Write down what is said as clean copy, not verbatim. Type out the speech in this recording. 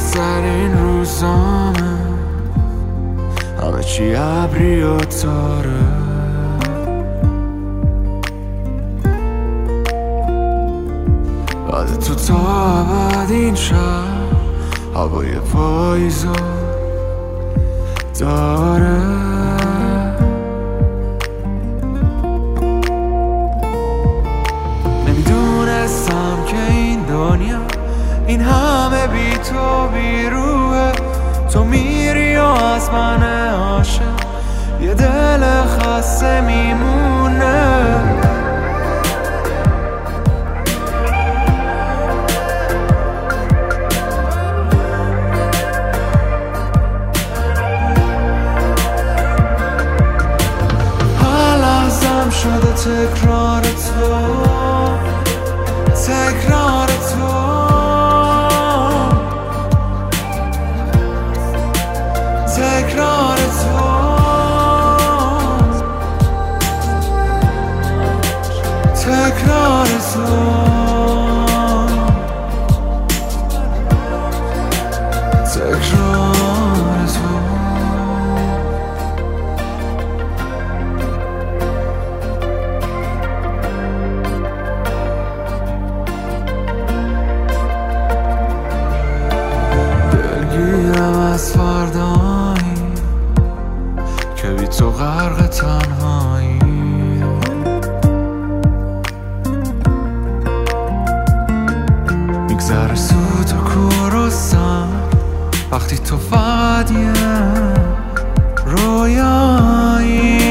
بهترین روزامه، همه چی ابری و تاره. بعد تو تا ابد این شهر هوای پاییزو داره. نمیدونستم که این دنیا این همه بی تو بی روحه. تو میری و از من عاشق یه دل خسته میمونه. شده تکرار تو، تکرار تو، تکرار تو، تکرار تو، تکرار تو. از فردایی که بی تو غرق تنهایی، میگذره سوت و کور و سر وقتی تو فقط یه رویایی.